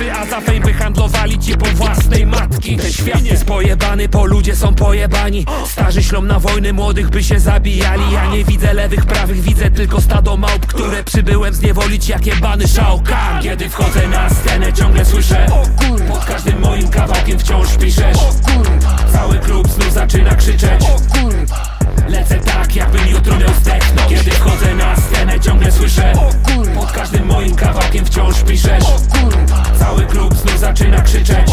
kasy, a za fame wyhandlowali cię po własnej matki. Ten świat jest pojebany, po ludzie są pojebani. Starzy ślą na wojny, młodych by się zabijali. Ja nie widzę lewych, prawych, widzę tylko stado małp, które przybyłem zniewolić jak jebany Shao Kahn. Kiedy wchodzę na scenę, ciągle słyszę: o kur... Pod każdym moim kawałkiem wciąż piszesz: o kur... Cały klub znów zaczyna krzyczeć: o kur... Lecę tak, jakbym jutro miał zdechnąć. Kiedy wchodzę na scenę, ciągle słyszę: o kur... Pod każdym moim kawałkiem wciąż piszesz: o kur... Cały klub znów zaczyna krzyczeć: